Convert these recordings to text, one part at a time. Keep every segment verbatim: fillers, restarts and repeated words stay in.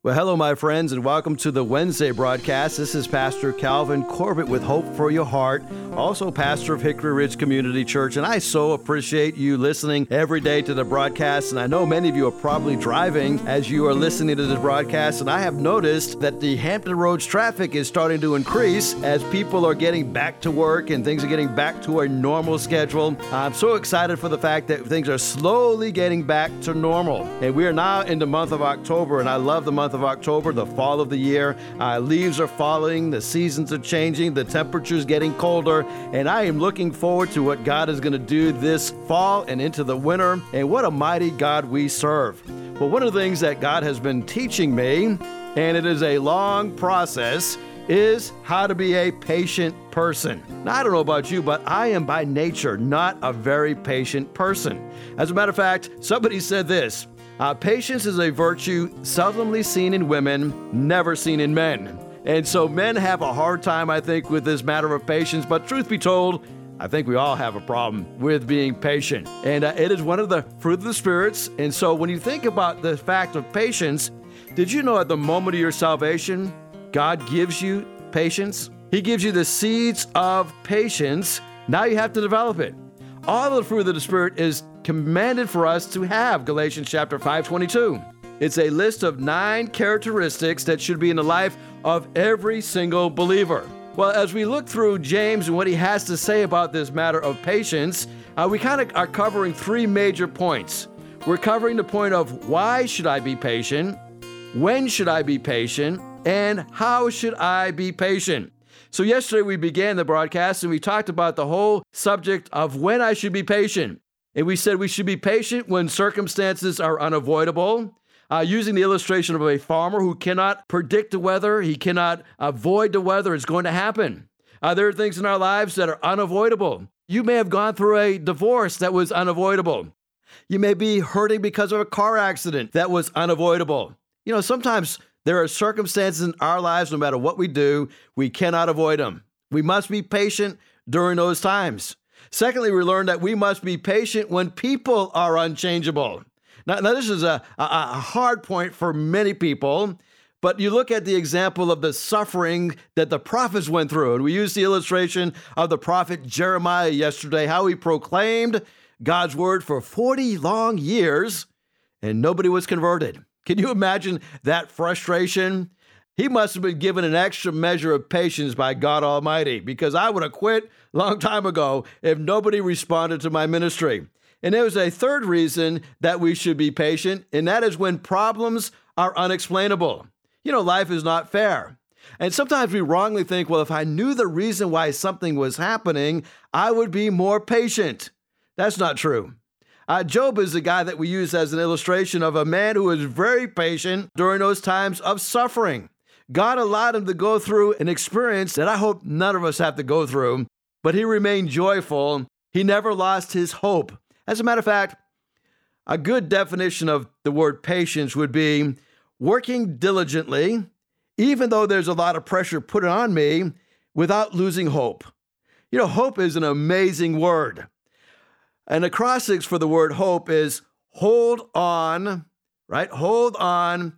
Well, hello, my friends, and welcome to the Wednesday broadcast. This is Pastor Calvin Corbett with Hope for Your Heart, also pastor of Hickory Ridge Community Church, and I so appreciate you listening every day to the broadcast, and I know many of you are probably driving as you are listening to this broadcast, and I have noticed that the Hampton Roads traffic is starting to increase as people are getting back to work and things are getting back to a normal schedule. I'm so excited for the fact that things are slowly getting back to normal, and we are now in the month of October, and I love the month of October, the fall of the year. Uh, leaves are falling, the seasons are changing, the temperature's getting colder, and I am looking forward to what God is going to do this fall and into the winter, and what a mighty God we serve. Well, one of the things that God has been teaching me, and it is a long process, is how to be a patient person. Now, I don't know about you, but I am by nature not a very patient person. As a matter of fact, somebody said this, Uh, patience is a virtue seldomly seen in women, never seen in men. And so men have a hard time, I think, with this matter of patience. But truth be told, I think we all have a problem with being patient. And uh, it is one of the fruit of the spirits. And so when you think about the fact of patience, did you know at the moment of your salvation, God gives you patience? He gives you the seeds of patience. Now you have to develop it. All of the fruit of the Spirit is commanded for us to have, Galatians chapter five twenty-two. It's a list of nine characteristics that should be in the life of every single believer. Well, as we look through James and what he has to say about this matter of patience, uh, we kind of are covering three major points. We're covering the point of why should I be patient, when should I be patient, and how should I be patient. So yesterday we began the broadcast and we talked about the whole subject of when I should be patient. And we said we should be patient when circumstances are unavoidable, uh, using the illustration of a farmer who cannot predict the weather, he cannot avoid the weather, it's going to happen. Uh, there are things in our lives that are unavoidable. You may have gone through a divorce that was unavoidable. You may be hurting because of a car accident that was unavoidable. You know, sometimes there are circumstances in our lives, no matter what we do, we cannot avoid them. We must be patient during those times. Secondly, we learned that we must be patient when people are unchangeable. Now, now this is a, a, a hard point for many people, but you look at the example of the suffering that the prophets went through, and we used the illustration of the prophet Jeremiah yesterday, how he proclaimed God's word for forty long years, and nobody was converted. Can you imagine that frustration? He must have been given an extra measure of patience by God Almighty, because I would have quit a long time ago if nobody responded to my ministry. And there was a third reason that we should be patient, and that is when problems are unexplainable. You know, life is not fair. And sometimes we wrongly think, well, if I knew the reason why something was happening, I would be more patient. That's not true. Uh, Job is the guy that we use as an illustration of a man who was very patient during those times of suffering. God allowed him to go through an experience that I hope none of us have to go through, but he remained joyful. He never lost his hope. As a matter of fact, a good definition of the word patience would be working diligently, even though there's a lot of pressure put on me, without losing hope. You know, hope is an amazing word. And the acrostics for the word hope is hold on, right? Hold on,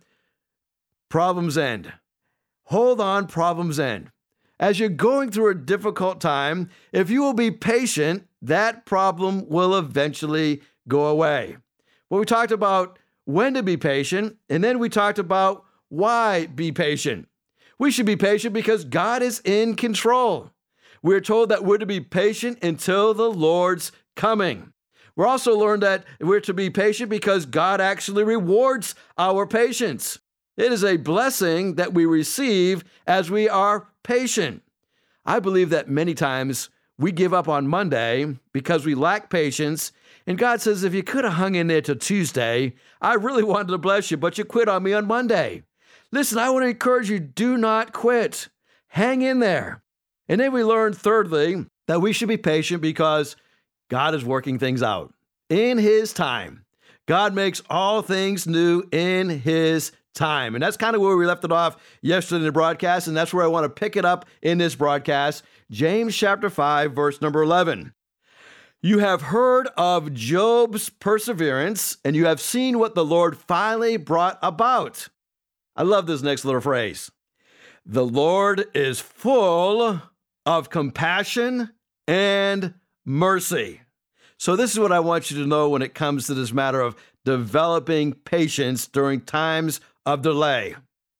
problems end. Hold on, problems end. As you're going through a difficult time, if you will be patient, that problem will eventually go away. Well, we talked about when to be patient, and then we talked about why be patient. We should be patient because God is in control. We're told that we're to be patient until the Lord's coming. We're also learned that we're to be patient because God actually rewards our patience. It is a blessing that we receive as we are patient. I believe that many times we give up on Monday because we lack patience, and God says, if you could have hung in there till Tuesday, I really wanted to bless you, but you quit on me on Monday. Listen, I want to encourage you, do not quit. Hang in there. And then we learned, thirdly, that we should be patient because God is working things out in His time. God makes all things new in His time. And that's kind of where we left it off yesterday in the broadcast, and that's where I want to pick it up in this broadcast. James chapter five, verse number eleven. You have heard of Job's perseverance, and you have seen what the Lord finally brought about. I love this next little phrase. The Lord is full of compassion and mercy. So this is what I want you to know when it comes to this matter of developing patience during times of delay.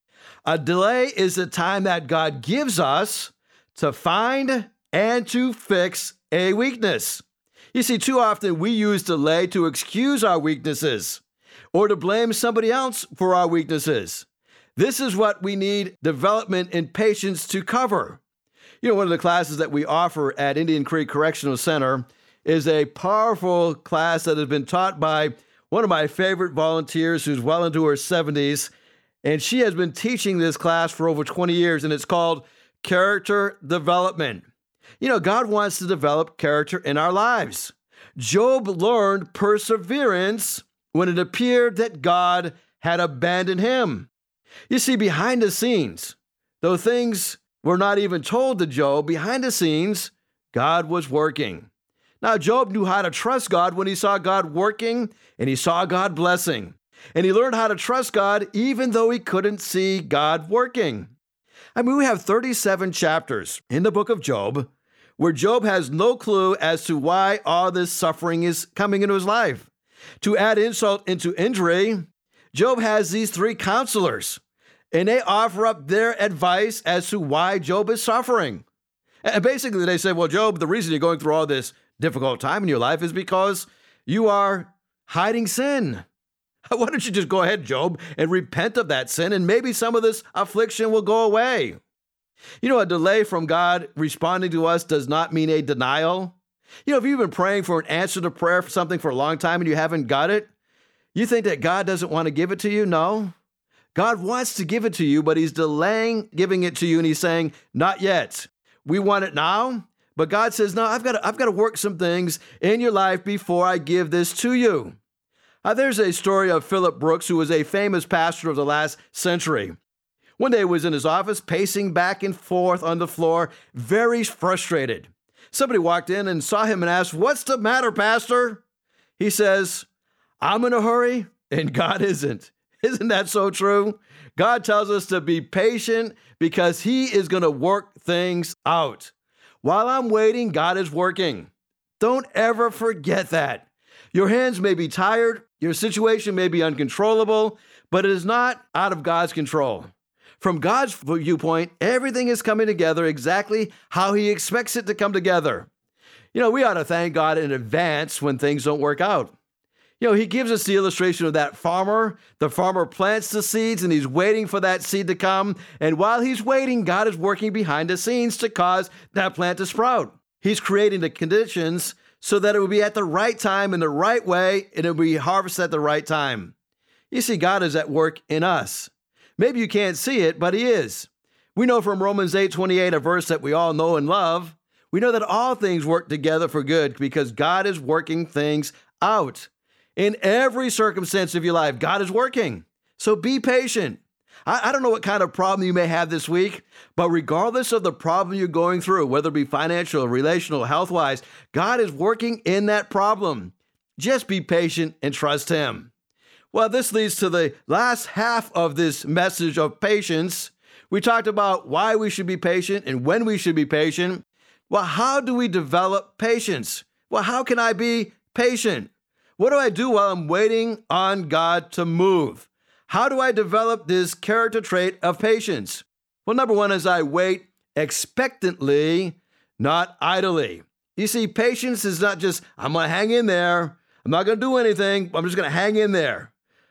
A delay is a time that God gives us to find and to fix a weakness. You see, too often we use delay to excuse our weaknesses or to blame somebody else for our weaknesses. This is what we need development in patience to cover. You know, one of the classes that we offer at Indian Creek Correctional Center is a powerful class that has been taught by one of my favorite volunteers who's well into her seventies, and she has been teaching this class for over twenty years, and it's called Character Development. You know, God wants to develop character in our lives. Job learned perseverance when it appeared that God had abandoned him. You see, behind the scenes, though things were not even told to Job, behind the scenes, God was working. Now, Job knew how to trust God when he saw God working and he saw God blessing. And he learned how to trust God even though he couldn't see God working. I mean, we have thirty-seven chapters in the book of Job where Job has no clue as to why all this suffering is coming into his life. To add insult into injury, Job has these three counselors, and they offer up their advice as to why Job is suffering. And basically, they say, well, Job, the reason you're going through all this difficult time in your life is because you are hiding sin. Why don't you just go ahead, Job, and repent of that sin, and maybe some of this affliction will go away. You know, a delay from God responding to us does not mean a denial. You know, if you've been praying for an answer to prayer for something for a long time and you haven't got it, you think that God doesn't want to give it to you? No. God wants to give it to you, but he's delaying giving it to you, and he's saying, not yet. We want it now, but God says, no, I've got to, I've got to work some things in your life before I give this to you. Uh, there's a story of Philip Brooks, who was a famous pastor of the last century. One day he was in his office, pacing back and forth on the floor, very frustrated. Somebody walked in and saw him and asked, what's the matter, Pastor? He says, I'm in a hurry and God isn't. Isn't that so true? God tells us to be patient because he is going to work things out. While I'm waiting, God is working. Don't ever forget that. Your hands may be tired, your situation may be uncontrollable, but it is not out of God's control. From God's viewpoint, everything is coming together exactly how he expects it to come together. You know, we ought to thank God in advance when things don't work out. You know, he gives us the illustration of that farmer. The farmer plants the seeds and he's waiting for that seed to come. And while he's waiting, God is working behind the scenes to cause that plant to sprout. He's creating the conditions so that it will be at the right time in the right way, and it will be harvested at the right time. You see, God is at work in us. Maybe you can't see it, but he is. We know from Romans eight twenty-eight, a verse that we all know and love, we know that all things work together for good because God is working things out. In every circumstance of your life, God is working. So be patient. I, I don't know what kind of problem you may have this week, but regardless of the problem you're going through, whether it be financial, relational, health-wise, God is working in that problem. Just be patient and trust him. Well, this leads to the last half of this message of patience. We talked about why we should be patient and when we should be patient. Well, how do we develop patience? Well, how can I be patient? What do I do while I'm waiting on God to move? How do I develop this character trait of patience? Well, number one is I wait expectantly, not idly. You see, patience is not just, I'm going to hang in there. I'm not going to do anything. I'm just going to hang in there.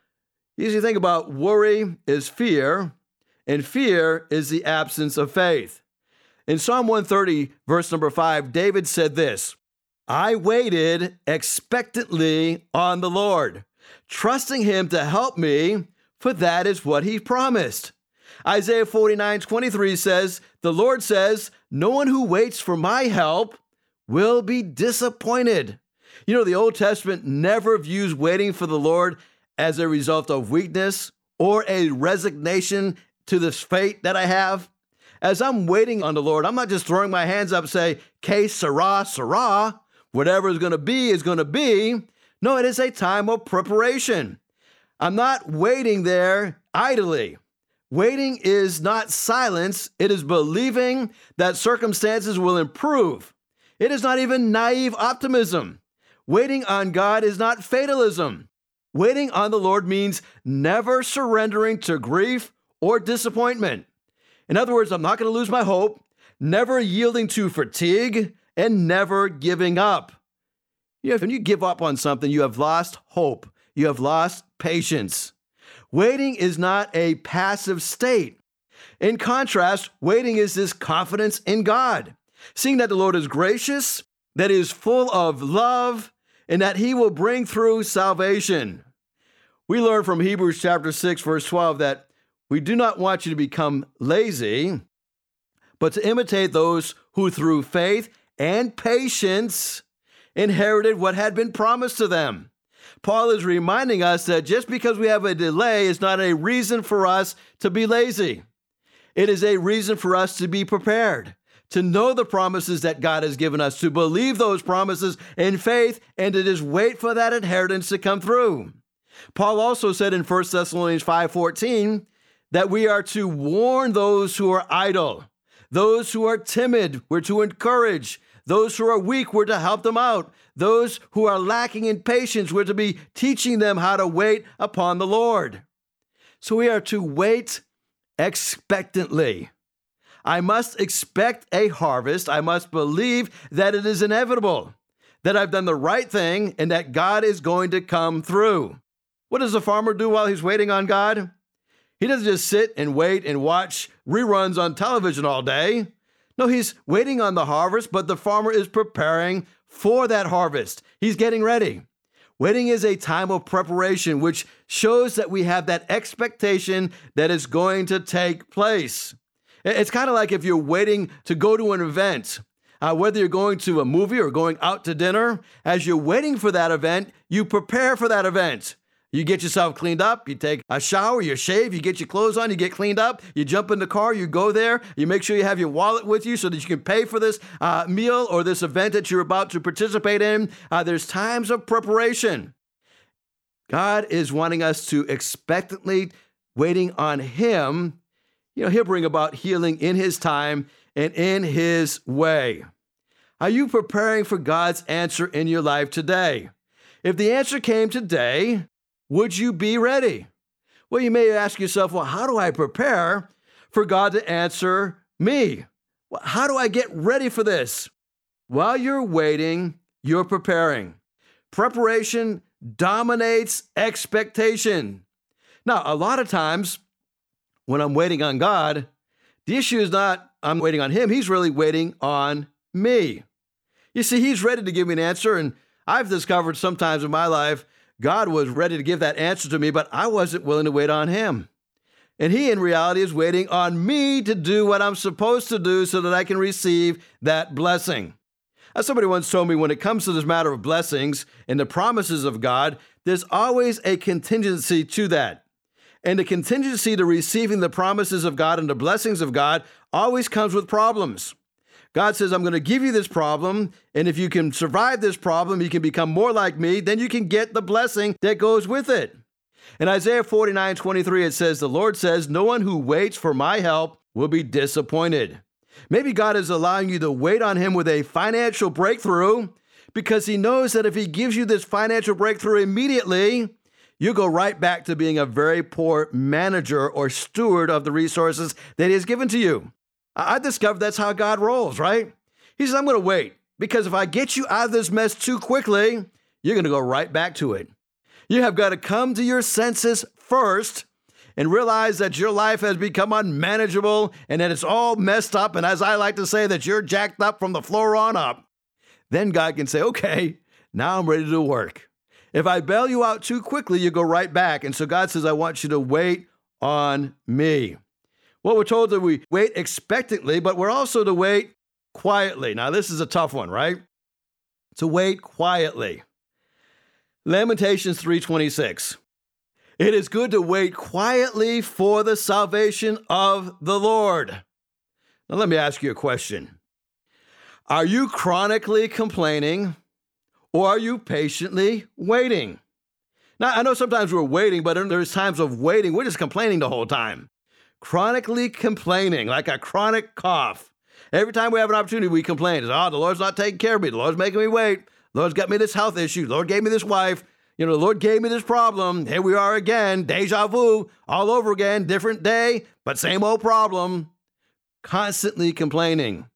You see, think about worry is fear, and fear is the absence of faith. In Psalm one thirty, verse number five, David said this, I waited expectantly on the Lord, trusting him to help me, for that is what he promised. Isaiah forty-nine twenty-three says, the Lord says, no one who waits for my help will be disappointed. You know, the Old Testament never views waiting for the Lord as a result of weakness or a resignation to this fate that I have. As I'm waiting on the Lord, I'm not just throwing my hands up and say, que sera, sera, whatever is going to be is going to be. No, it is a time of preparation. I'm not waiting there idly, Waiting is not silence. It is believing that circumstances will improve. It is not even naive optimism. Waiting on God is not fatalism. Waiting on the Lord means never surrendering to grief or disappointment. In other words, I'm not going to lose my hope, never yielding to fatigue, and never giving up. You know, when you give up on something, you have lost hope. You have lost patience. Waiting is not a passive state. In contrast, waiting is this confidence in God, seeing that the Lord is gracious, that He is full of love, and that He will bring through salvation. We learn from Hebrews chapter six, verse twelve, that we do not want you to become lazy, but to imitate those who through faith and patience inherited what had been promised to them. Paul is reminding us that just because we have a delay is not a reason for us to be lazy. It is a reason for us to be prepared, to know the promises that God has given us, to believe those promises in faith, and to just wait for that inheritance to come through. Paul also said in First Thessalonians five fourteen that we are to warn those who are idle, those who are timid, we're to encourage, those who are weak, we're to help them out, those who are lacking in patience, we're to be teaching them how to wait upon the Lord. So we are to wait expectantly. I must expect a harvest. I must believe that it is inevitable, that I've done the right thing, and that God is going to come through. What does a farmer do while he's waiting on God? He doesn't just sit and wait and watch reruns on television all day. No, he's waiting on the harvest, but the farmer is preparing for that harvest. He's getting ready. Waiting is a time of preparation, which shows that we have that expectation that is going to take place. It's kind of like if you're waiting to go to an event, uh, whether you're going to a movie or going out to dinner. As you're waiting for that event, you prepare for that event. You get yourself cleaned up, you take a shower, you shave, you get your clothes on, you get cleaned up, you jump in the car, you go there, you make sure you have your wallet with you so that you can pay for this uh, meal or this event that you're about to participate in. Uh, there's times of preparation. God is wanting us to expectantly waiting on Him. You know, He'll bring about healing in His time and in His way. Are you preparing for God's answer in your life today? If the answer came today, would you be ready? Well, you may ask yourself, well, how do I prepare for God to answer me? Well, how do I get ready for this? While you're waiting, you're preparing. Preparation dominates expectation. Now, a lot of times when I'm waiting on God, the issue is not I'm waiting on Him. He's really waiting on me. You see, He's ready to give me an answer, and I've discovered sometimes in my life God was ready to give that answer to me, but I wasn't willing to wait on Him. And He, in reality, is waiting on me to do what I'm supposed to do so that I can receive that blessing. As somebody once told me, when it comes to this matter of blessings and the promises of God, there's always a contingency to that. And the contingency to receiving the promises of God and the blessings of God always comes with problems. God says, I'm going to give you this problem, and if you can survive this problem, you can become more like me, then you can get the blessing that goes with it. In Isaiah forty-nine twenty-three, it says, the Lord says, no one who waits for my help will be disappointed. Maybe God is allowing you to wait on Him with a financial breakthrough because He knows that if He gives you this financial breakthrough immediately, you go right back to being a very poor manager or steward of the resources that He has given to you. I discovered that's how God rolls, right? He says, I'm going to wait because if I get you out of this mess too quickly, you're going to go right back to it. You have got to come to your senses first and realize that your life has become unmanageable and that it's all messed up. And as I like to say, that you're jacked up from the floor on up. Then God can say, okay, now I'm ready to work. If I bail you out too quickly, you go right back. And so God says, I want you to wait on me. Well, we're told that we wait expectantly, but we're also to wait quietly. Now, this is a tough one, right? To wait quietly. Lamentations three twenty-six. It is good to wait quietly for the salvation of the Lord. Now, let me ask you a question. Are you chronically complaining, or are you patiently waiting? Now, I know sometimes we're waiting, but there's times of waiting, we're just complaining the whole time. chronically complaining, like a chronic cough. Every time we have an opportunity, we complain. It's, oh, the Lord's not taking care of me. The Lord's making me wait. The Lord's got me this health issue. The Lord gave me this wife. You know, the Lord gave me this problem. Here we are again. Deja vu, all over again. Different day, but same old problem. Constantly complaining.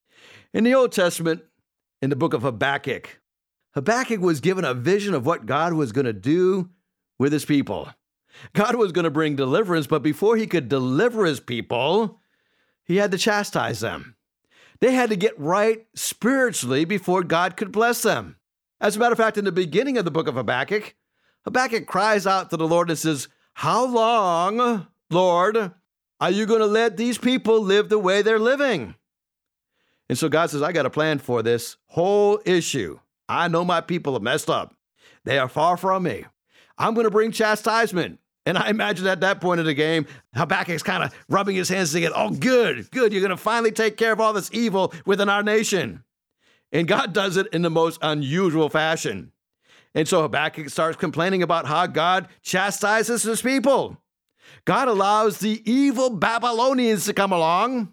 In the Old Testament, in the book of Habakkuk, Habakkuk was given a vision of what God was going to do with his people. God was going to bring deliverance, but before he could deliver his people, he had to chastise them. They had to get right spiritually before God could bless them. As a matter of fact, in the beginning of the book of Habakkuk, Habakkuk cries out to the Lord and says, "How long, Lord, are you going to let these people live the way they're living?" And so God says, I got a plan for this whole issue. I know my people are messed up. They are far from me. I'm going to bring chastisement. And I imagine at that point of the game, Habakkuk's kind of rubbing his hands together. Oh, good, good. You're going to finally take care of all this evil within our nation. And God does it in the most unusual fashion. And so Habakkuk starts complaining about how God chastises his people. God allows the evil Babylonians to come along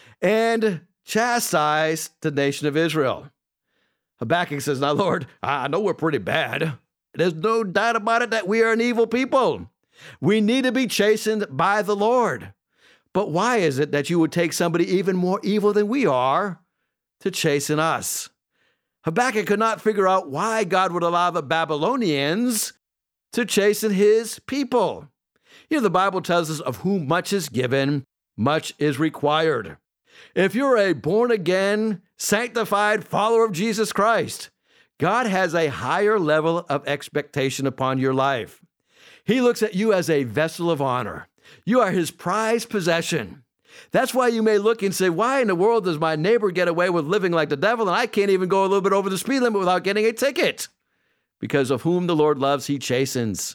and chastise the nation of Israel. Habakkuk says, now, Lord, I know we're pretty bad. There's no doubt about it that we are an evil people. We need to be chastened by the Lord. But why is it that you would take somebody even more evil than we are to chasten us? Habakkuk could not figure out why God would allow the Babylonians to chasten his people. You know, the Bible tells us of whom much is given, much is required. If you're a born-again, sanctified follower of Jesus Christ, God has a higher level of expectation upon your life. He looks at you as a vessel of honor. You are his prized possession. That's why you may look and say, why in the world does my neighbor get away with living like the devil and I can't even go a little bit over the speed limit without getting a ticket? Because of whom the Lord loves, he chastens.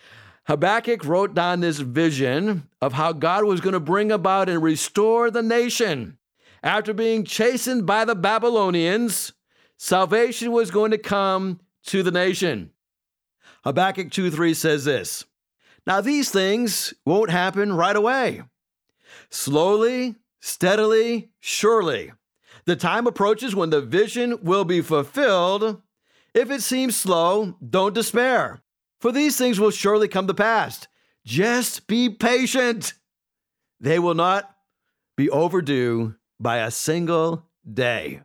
Habakkuk wrote down this vision of how God was going to bring about and restore the nation. After being chastened by the Babylonians, salvation was going to come to the nation. Habakkuk two three says this, now these things won't happen right away. Slowly, steadily, surely, the time approaches when the vision will be fulfilled. If it seems slow, don't despair, for these things will surely come to pass. Just be patient. They will not be overdue by a single day.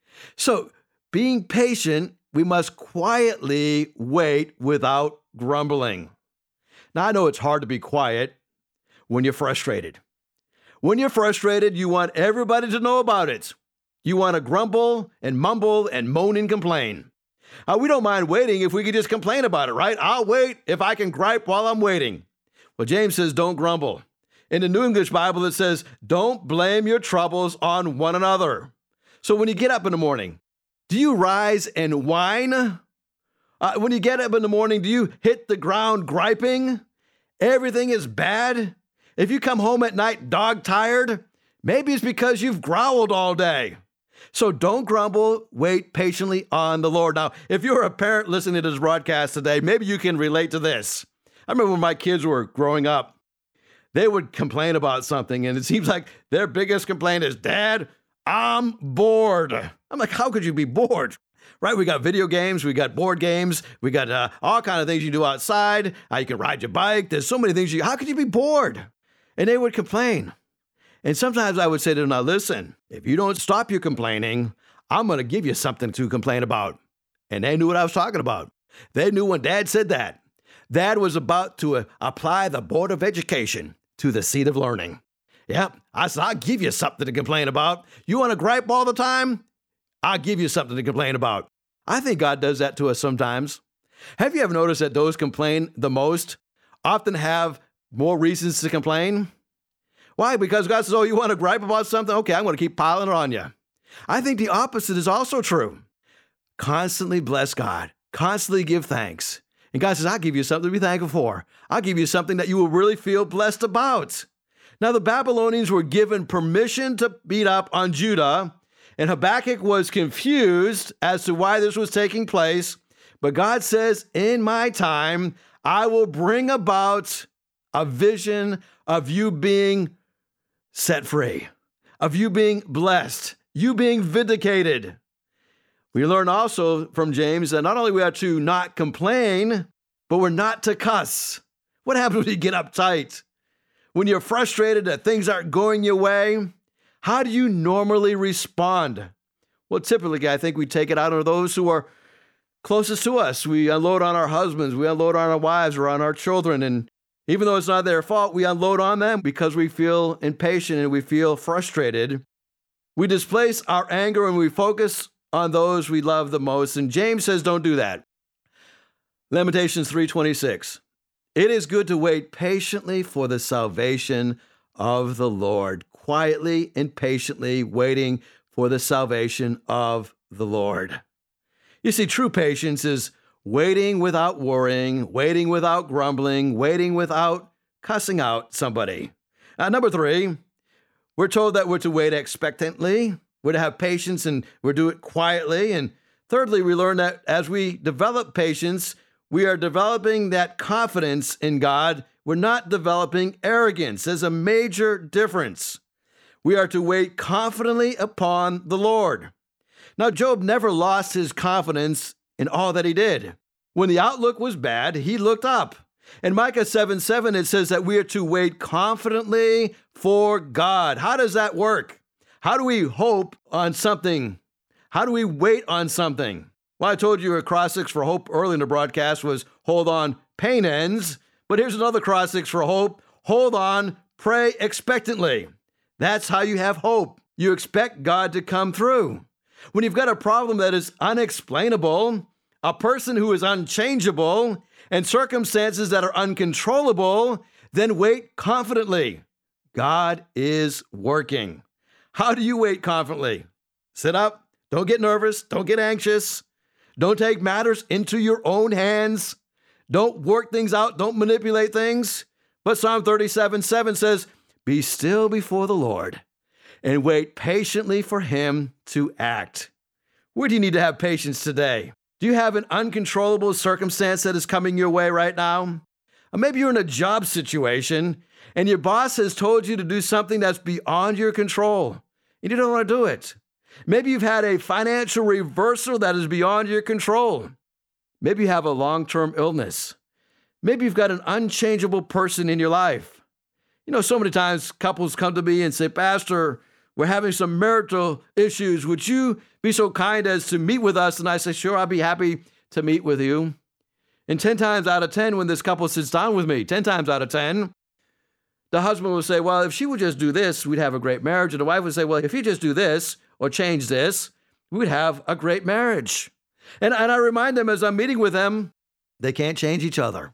So, being patient, we must quietly wait without grumbling. Now, I know it's hard to be quiet when you're frustrated. When you're frustrated, you want everybody to know about it. You want to grumble and mumble and moan and complain. Uh, we don't mind waiting if we could just complain about it, right? I'll wait if I can gripe while I'm waiting. Well, James says, don't grumble. In the New English Bible, it says, don't blame your troubles on one another. So when you get up in the morning, do you rise and whine? Uh, when you get up in the morning, do you hit the ground griping? Everything is bad. If you come home at night dog-tired, maybe it's because you've growled all day. So don't grumble, wait patiently on the Lord. Now, if you're a parent listening to this broadcast today, maybe you can relate to this. I remember when my kids were growing up, they would complain about something, and it seems like their biggest complaint is, Dad, I'm bored. I'm like, how could you be bored? Right? We got video games, we got board games, we got uh, all kind of things you do outside. Uh, you can ride your bike. There's so many things you, how could you be bored? And they would complain. And sometimes I would say to them, now listen, if you don't stop your complaining, I'm going to give you something to complain about. And they knew what I was talking about. They knew when Dad said that. Dad was about to uh, apply the Board of Education to the seat of learning. Yep, I said, I'll give you something to complain about. You want to gripe all the time? I'll give you something to complain about. I think God does that to us sometimes. Have you ever noticed that those complain the most often have more reasons to complain? Why? Because God says, oh, you want to gripe about something? Okay, I'm going to keep piling it on you. I think the opposite is also true. Constantly bless God. Constantly give thanks. And God says, I'll give you something to be thankful for. I'll give you something that you will really feel blessed about. Now, the Babylonians were given permission to beat up on Judah, and Habakkuk was confused as to why this was taking place. But God says, in my time, I will bring about a vision of you being set free, of you being blessed, you being vindicated. We learn also from James that not only we are to not complain, but we're not to cuss. What happens when you get uptight? When you're frustrated that things aren't going your way, how do you normally respond? Well, typically, I think we take it out on those who are closest to us. We unload on our husbands, we unload on our wives or on our children. And even though it's not their fault, we unload on them because we feel impatient and we feel frustrated. We displace our anger and we focus on those we love the most. And James says, don't do that. Lamentations three twenty-six. It is good to wait patiently for the salvation of the Lord, quietly and patiently waiting for the salvation of the Lord. You see, true patience is waiting without worrying, waiting without grumbling, waiting without cussing out somebody. Uh, number three, we're told that we're to wait expectantly, we're to have patience, and we're to do it quietly. And thirdly, we learn that as we develop patience, we are developing that confidence in God. We're not developing arrogance. There's a major difference. We are to wait confidently upon the Lord. Now, Job never lost his confidence in all that he did. When the outlook was bad, he looked up. In Micah seven seven, it says that we are to wait confidently for God. How does that work? How do we hope on something? How do we wait on something? Well, I told you a cross-fix for hope early in the broadcast was hold on, pain ends. But here's another cross-fix for hope. Hold on, pray expectantly. That's how you have hope. You expect God to come through. When you've got a problem that is unexplainable, a person who is unchangeable, and circumstances that are uncontrollable, then wait confidently. God is working. How do you wait confidently? Sit up. Don't get nervous. Don't get anxious. Don't take matters into your own hands. Don't work things out. Don't manipulate things. But Psalm thirty-seven seven says, be still before the Lord and wait patiently for him to act. Where do you need to have patience today? Do you have an uncontrollable circumstance that is coming your way right now? Or maybe you're in a job situation and your boss has told you to do something that's beyond your control and you don't want to do it. Maybe you've had a financial reversal that is beyond your control. Maybe you have a long-term illness. Maybe you've got an unchangeable person in your life. You know, so many times couples come to me and say, Pastor, we're having some marital issues. Would you be so kind as to meet with us? And I say, sure, I'll be happy to meet with you. And ten times out of ten, when this couple sits down with me, ten times out of ten, the husband will say, well, if she would just do this, we'd have a great marriage. And the wife would say, well, if you just do this or change this, we'd have a great marriage. And, and I remind them as I'm meeting with them, they can't change each other.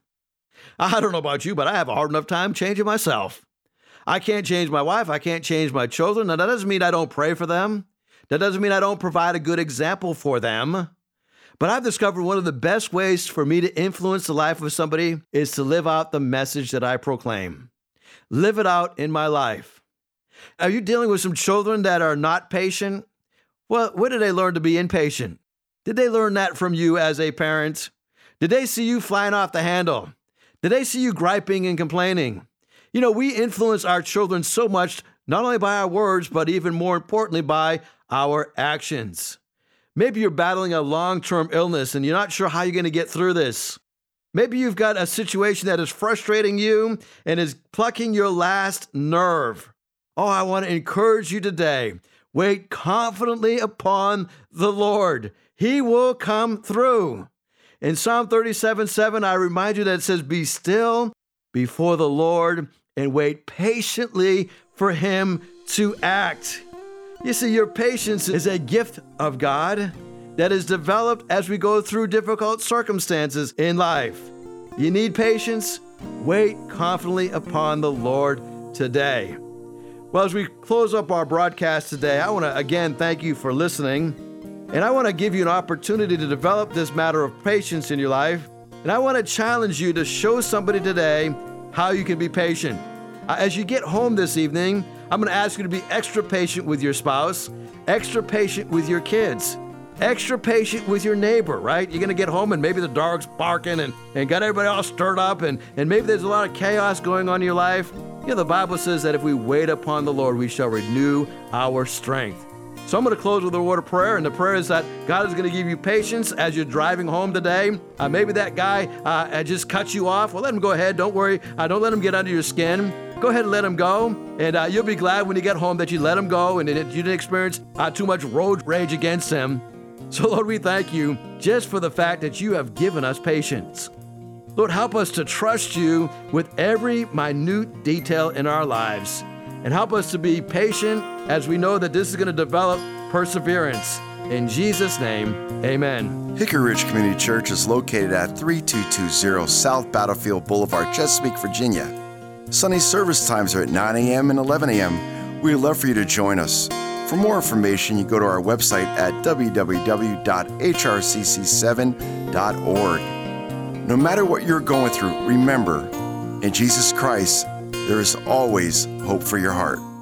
I don't know about you, but I have a hard enough time changing myself. I can't change my wife. I can't change my children. Now, that doesn't mean I don't pray for them. That doesn't mean I don't provide a good example for them. But I've discovered one of the best ways for me to influence the life of somebody is to live out the message that I proclaim. Live it out in my life. Are you dealing with some children that are not patient? Well, where did they learn to be impatient? Did they learn that from you as a parent? Did they see you flying off the handle? Did they see you griping and complaining? You know, we influence our children so much, not only by our words, but even more importantly, by our actions. Maybe you're battling a long-term illness and you're not sure how you're going to get through this. Maybe you've got a situation that is frustrating you and is plucking your last nerve. Oh, I want to encourage you today. Wait confidently upon the Lord. He will come through. In Psalm thirty-seven seven, I remind you that it says, be still before the Lord and wait patiently for him to act. You see, your patience is a gift of God that is developed as we go through difficult circumstances in life. You need patience? Wait confidently upon the Lord today. Well, as we close up our broadcast today, I want to again thank you for listening. And I want to give you an opportunity to develop this matter of patience in your life. And I want to challenge you to show somebody today how you can be patient. As you get home this evening, I'm going to ask you to be extra patient with your spouse, extra patient with your kids, extra patient with your neighbor, right? You're going to get home and maybe the dog's barking and, and got everybody all stirred up and, and maybe there's a lot of chaos going on in your life. You know, the Bible says that if we wait upon the Lord, we shall renew our strength. So I'm going to close with a word of prayer, and the prayer is that God is going to give you patience as you're driving home today. Uh, maybe that guy uh, just cut you off. Well, let him go ahead. Don't worry. Uh, don't let him get under your skin. Go ahead and let him go, and uh, you'll be glad when you get home that you let him go and that you didn't experience uh, too much road rage against him. So, Lord, we thank you just for the fact that you have given us patience. Lord, help us to trust you with every minute detail in our lives, and help us to be patient as we know that this is going to develop perseverance. In Jesus' name, amen. Hickory Ridge Community Church is located at thirty-two twenty South Battlefield Boulevard, Chesapeake, Virginia. Sunday service times are at nine a.m. and eleven a.m. We'd love for you to join us. For more information, you go to our website at w w w dot h r c c seven dot org. No matter what you're going through, remember, in Jesus Christ, there is always hope for your heart.